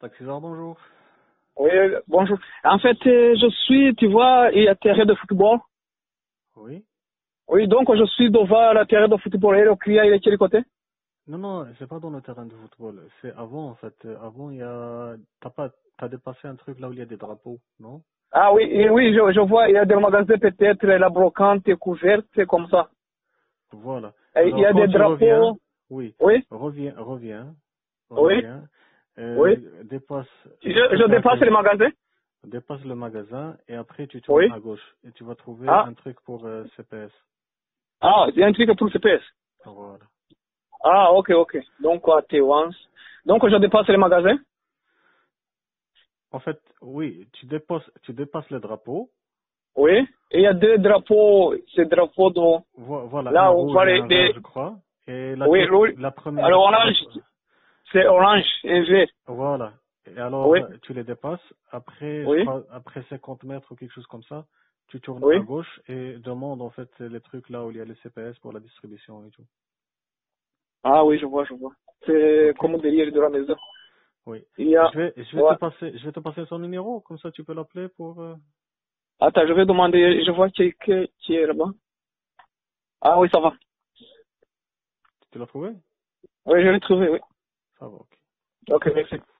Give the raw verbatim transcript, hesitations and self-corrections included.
Taxisard, bonjour. Oui, bonjour. En fait, euh, je suis, tu vois, il y a terrain de football. Oui. Oui, donc je suis devant la terrain de football et le client, il est de quel côté? Non, non, c'est pas dans le terrain de football. C'est avant, en fait. Euh, Avant, il y a... T'as pas... T'as dépassé un truc là où il y a des drapeaux, non? Ah oui, et oui, je, je vois, il y a des magasins peut-être, la brocante est couverte, c'est comme ça. Voilà. Et il y Alors, a quand des tu reviens, drapeaux. oui, Oui, reviens, reviens, oui, reviens, oui. euh, dépasse Je, le je truc à dépasse le gauche, magasin. dépasse le magasin et après tu tournes Oui. à gauche et tu vas trouver Ah, un truc pour euh, C P S. ah, il y a un truc pour le C P S. Voilà. Ah, ok, ok. Donc, à T once. Donc, je dépasse le magasin. En fait, oui, tu dépasses, tu dépasses le drapeau. Oui. Et il y a deux drapeaux, ces drapeaux de, Vo- Voilà, un là, on rouge voit et les, un vert, les- je crois. Et la, oui, deux- oui. la première, Alors, la orange, c'est orange et vert. Voilà. Et alors, Oui, euh, tu les dépasses. Après, je oui, crois, après cinquante mètres ou quelque chose comme ça, tu tournes oui. à gauche et demande en fait les trucs là où il y a les C P S pour la distribution et tout. Ah oui, je vois, je vois. C'est Ok? comme derrière de la maison. Oui. Il y a, Je vais, je vais te ouais. passer, je vais te passer son numéro, comme ça tu peux l'appeler pour. euh, Attends, je vais demander, je vois qui, qui, qui est là-bas. Ah oui, ça va. Tu l'as trouvé? Oui, je l'ai trouvé, oui. Ça va, ok. Ok, merci.